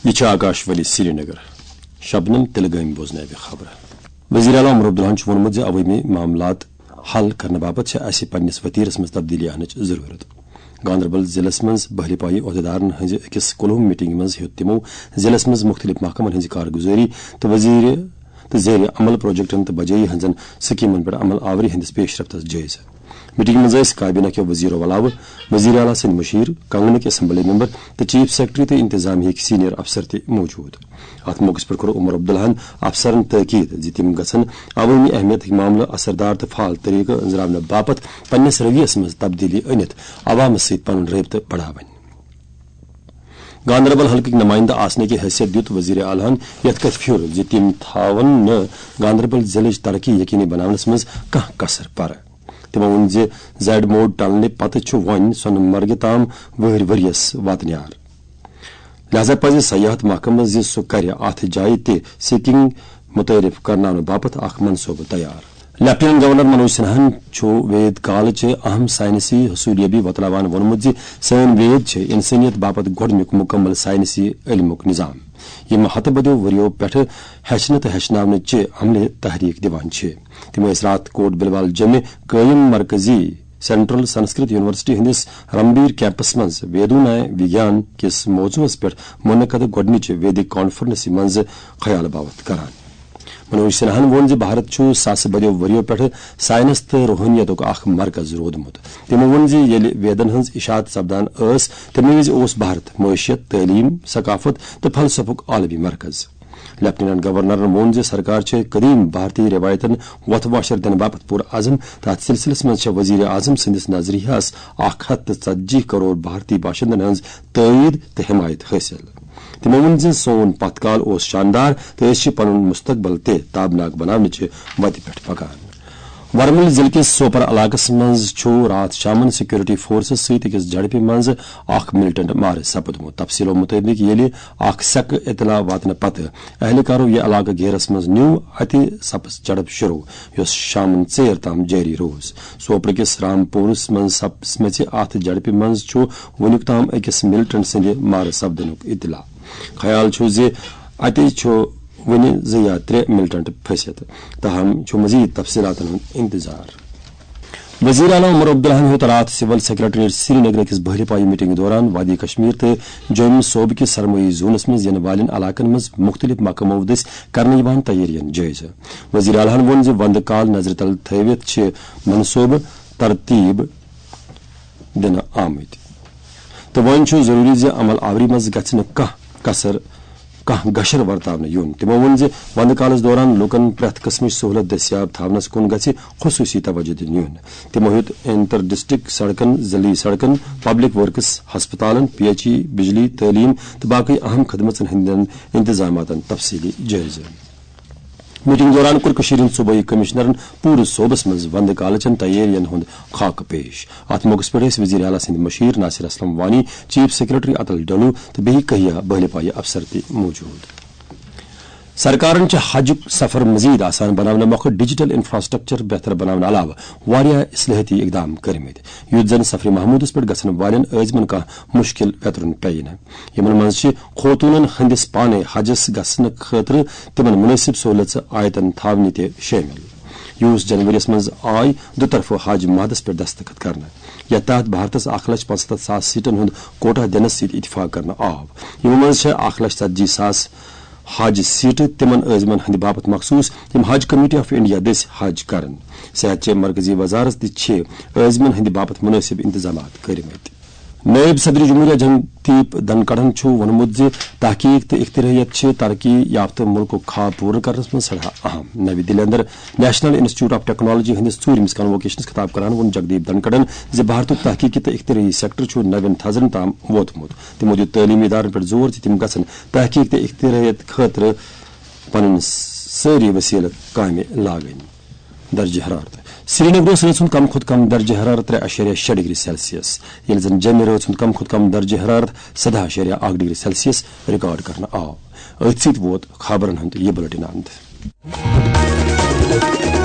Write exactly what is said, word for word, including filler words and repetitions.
یہ آکاشوانی سری نگر شبنم تلگام بوزن خبر وزیر اعلیٰ عمر عبداللہ وونمت زِ عوٲمی معاملات حل کرنے باپت اسہِ پننس وتیرس مز تبدیلی انچ ضرورت گاندربل ضلع مز بہلہِ پایہِ عہدیدارن ہٕنزِ أکِس کُلہُم میٹنگ مز ہیوٚت تِمو ضلع مز مختلف محکمن ہٕنزِ کارگزٲری تہٕ وزیر تہٕ زیر عمل پروجیکٹن تہٕ بجٲیی ہٕنزن سکیمن پٮ۪ٹھ عمل آوری ہندس پیش رفتس جٲیزٕ میٹنگ مز ٲسۍ کابینہ کیو وزیرو علاوٕ وزیر اعلیٰ سٕنٛدۍ مشیر کنگنٕکۍ اسمبلی ممبر تہٕ چیف سیکرٹری تہٕ انتظامیہٕکۍ سینئر افسر تہِ موجود اتھ موقعس پٮ۪ٹھ کوٚر عمر عبداللہن افسرن تٲکیٖد زِ تِم گژھن عوٲمی اہمیتٕکۍ معاملہٕ اثردار تہٕ فعال طریقہٕ أنٛزراونہٕ باپتھ پننِس رویس منٛز تبدیلی أنِتھ عوامس سۭتۍ پنُن رٲبطہٕ بڑاوٕنۍ گاندربل حلقٕکۍ نمائندٕ آسنٕکہِ حیثیت دیُت وزیر اعلیٰ ہن یتھ کتھِ پھیُر زِ تِم تھاون نہٕ گاندربل ضلعٕچ ترقی یقینی بناونس منٛز کانٛہہ کسر پرٕ تِمو ووٚن زِ زیڈ موڈ ٹنلہِ پتہٕ چھُ وۄنۍ سۄنہٕ مرگہِ تام وٕہرۍ ؤرۍیس واتنیار لہذا پزِ سیاحت محکمہٕ زِ سُہ کرِ اتھ جایہِ تہِ سکینگ متعارف کرناونہٕ باپتھ اکھ منصوبہٕ تیار لیفٹیننٹ گورنر منوج سنہاہن چھُ وید کالچہِ اہم سائنسی حصولیٲبی بتلاوان ووٚنمُت زِ سٲنۍ وید چھِ انسٲنیت باپتھ گۄڈنیُک مُکمل سائنسی علمُک نظام یِم ہتہٕ بٔدیو ؤرِیو پٮ۪ٹھٕ ہیٚچھنہٕ تہٕ ہیٚچھناونٕچہِ عملہِ تحریٖک دِوان چھِ تِم ٲسۍ راتھ کوٹ بلوال جمہِ قٲیِم مرکزی سینٹرل سنسکرت یونیورسٹی ہندس رمبیر کیمپس مز ویدونائے وگیان کس موضوعس پٮ۪ٹھ منعقد گۄڈنِچہِ ویدک کانفرنسہِ منٛز خیال باوت کران منوج سنہاہن ووٚن زِ بھارت چھُ ساسہٕ بٔدیو ؤرِیو پٮ۪ٹھٕ ساینس تہٕ روحٲنیتُک اکھ مرکز روٗدمُت تِمو ووٚن زِ ییٚلہِ ویدن ہٕنٛز اشاعت سپدان ٲس تَمہِ وِزِ اوس بھارت معیشت تعلیٖم ثقافت تہٕ فلسفُک عالمی مرکز لیفٹیننٹ گورنرن ووٚن زِ سرکار چھےٚ قدیم بھارتی رٮ۪وایتن وۄتھ واشر دِنہٕ باپتھ پوٗرٕ عزم تہٕ اتھ سلسلس منٛز چھےٚ وزیر اعظم سٕنٛدِس نظریہس اکھ ہتھ تہٕ ژتجی کرور بھارتی باشندن ہٕنٛز تٲیید تہٕ حمایت حٲصِل تِمو ووٚن زِ سون پتھ کال اوس شاندار تہٕ أسۍ چھِ پنُن مستقبل تہِ تابناک بناونٕچہِ وتہِ پٮ۪ٹھ پکان ورمل ضلع کِس سوپر علاقس منٛز چھُ راتھ شامن سیکورٹی فورسس سۭتۍ أکِس جھڑپہِ منٛز اکھ ملٹنٹ مارٕ سپُدمُت تفصیلو مُطٲبق ییٚلہِ اکھ سیٚکہٕ اطلاع واتنہٕ پتہٕ اہلکارو یہِ علاقہٕ گیرس منٛز نیوٗ اتہِ سپٕز جھڑپ شروٗع یۄس شامن ژیر تام جٲری روٗز سوپرٕکِس رامپورس منٛز سپزمٕژِ اتھ جھڑپہِ منٛز چھُ وُنیُک تام أکِس ملٹنٹ سٕنٛدِ مارٕ سپدنُک اطلاع خیال چھُ زِ اتہِ چھُ وُنہِ زٕ یا ترٛےٚ ملٹنٹ پھٔسِتھ تاہم چھُ مزید تفصیلاتن ہُنٛد انتظار وزیر اعلیٰ عمر عبداللہن ہیوٚت راتھ سول سیکرٹریٹ سری نگر أکِس بہلہِ پایہِ میٹنگ دوران وادی کشمیر تہٕ جوٚم صوبہٕ کِس سرمٲیی زونس منٛز یِنہٕ والٮ۪ن علاقن منٛز مختلف محکمو دٔسۍ کرنہٕ یِوان تیٲرین جٲیزٕ وزیر اعلیٰ ہن ووٚن زِ ونٛدٕ کال نظرِ تل تھٲوِتھ چھِ منصوبہٕ ترتیٖب دِنہٕ آمٕتۍ تہٕ وۄنۍ چھُ ضروٗری زِ عمل آوری منٛز گژھِ نہٕ کانٛہہ کسر کانٛہہ گشر ورتاونہٕ یُن تِمو ووٚن زِ ونٛدٕ کالس دوران لوٗکن پرٛٮ۪تھ قٕسمٕچ سہوٗلت دٔستیاب تھاونس کُن گژھِ خصوٗصی توجہ دِنہٕ یُن تِمو ہیوٚت انٹر ڈسٹرکٹ سڑکن ضلعی سڑکن پبلک ورکس ہسپتالن پی ایچ ای بجلی تعلیٖم تہٕ باقٕے اہم خدمژن ہٕنٛدٮ۪ن انتظاماتن تفصیلی جٲیزٕ میٹنگ دوران کوٚر کٔشیٖرِ ہٕنٛدۍ صوبٲئی کٔمِشنرن پوٗرٕ صوبس منٛز ونٛدٕ کالچن تیٲرین ہُنٛد خاکہٕ پیش اتھ موقعس پٮ۪ٹھ ٲسۍ وزیر اعلیٰ سٕنٛدۍ مشیر ناصر اسلم وانی چیف سیکرٹری اتل ڈلو تہٕ بیٚیہِ کہیا بہلہِ پایہِ افسر تہِ موجود سرکارن چھِ حجُک سفر مزید آسان بناونہٕ مۄکھٕ ڈیجیٹل انفراسٹرکچر بہتر بناونہٕ علاوٕ واریاہ اصلاحٲتی اقدام کٔرمٕتۍ یُتھ زن سفرِ محموٗدس پٮ۪ٹھ گژھن والٮ۪ن عٲزمن کانٛہہ مُشکِل ویترُن پیٚیہِ نہٕ یِمن منٛز چھِ خوتوٗنن ہٕنٛدِس پانے حجس گژھنہٕ خٲطرٕ تِمن مُنٲسِب سہوٗلژٕ آیتن تھاونہِ تہِ شٲمِل یُس جنؤریَس منٛز آے دُطرفہٕ حج معاہدس پٮ۪ٹھ دستخط کرنہٕ یتھ تحت بھارتس اکھ لچھ پانٛژستتھ ساس سیٖٹن ہُنٛد کوٹا دِنس سۭتۍ اتفاق کرنہٕ آو یِمو منٛز چھےٚ اکھ لچھ ژتجی ساس حج سیٹہٕ تِمن عٲزمن ہٕنٛدِ باپتھ مخصوٗص یِم حج کمیٹی آف انڈیا دٔسۍ حج کرن صحت چہِ مرکزی وزارت تہِ چھِ عٲزمن ہٕنٛدِ باپتھ مُنٲسِب انتظامات کٔرمٕتۍ نائب صدر جمہوریہ جگدیپ دھنکڑن چھُ ووٚنمُت زِ تحقیق تہٕ اختراعیت چھِ ترقی یافتہٕ مُلکُک خواب پوٗرٕ کرنس منٛز سٮ۪ٹھاہ اہم نوی دِلہِ اندر نیشنل انسٹی ٹیوٗٹ آف ٹیکنالوجی ہٕنٛدِس ژوٗرمِس کنووکیشنس خطاب کران ووٚن جگدیپ دھنکڑن زِ بھارتُک تحقیقی تہٕ اختراعی سیکٹر چھُ نوین تھزرن تام ووتمُت تِمو دِیُت تعلیمی ادارن پٮ۪ٹھ زور زِ تِم گژھن تحقیق تہٕ اختراعیت خٲطرٕ پنٕنۍ سٲری وسیلہٕ کامہِ لاگٕنۍ درجہ حرارت سری نگرس رٲژ ہُنٛد کم کھۄتہٕ کم درجہ حرارت ترٛےٚ اَشیریہ شےٚ ڈگری سیلسیس ییٚلہِ زن جمہِ رٲژ ہُنٛد کم کھۄتہٕ کم درجہ حرارت سدہ اَشیریہ اکھ ڈگری سیلسیس رِکارڈ کرنہٕ آو أتھۍ سۭتۍ ووت خبرن ہُنٛد یہِ بُلٹن انٛد